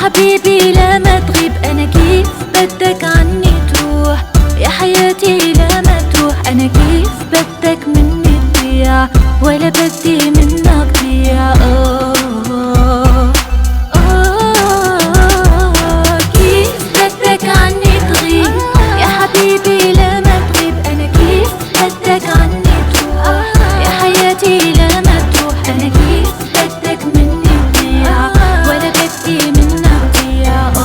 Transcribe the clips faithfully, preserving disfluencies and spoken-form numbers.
حبيبي لا ما تغيب، انا كيف بدك عني تروح؟ يا حياتي لا ما تروح، انا كيف بدك مني تضيع؟ ولا بدي منك ضيع. آه آه كيف بدك عني تغيب؟ يا حبيبي لا ما تغيب، انا كيف بدك عني تروح؟ يا حياتي لا ما تروح، انا كيف بدك مني تضيع؟ ولا بدي منك ضيع. آه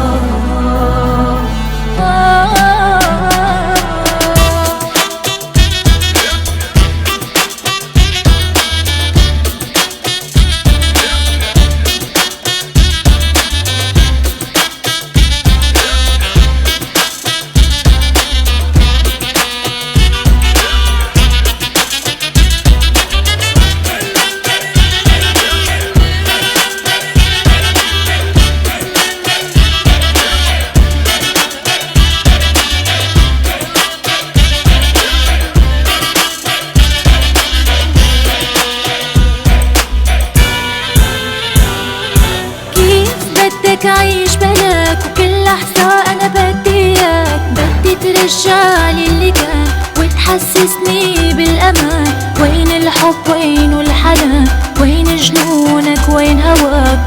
بدك أعيش بلاك وكل لحظة أنا بدي إياك، بدي ترجعلي اللي كان وتحسسني بالأمان. وين الحب وين الحنان؟ وين جنونك وين هواك؟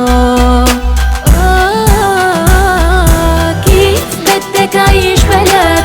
آه آه كيف بدك أعيش بلاك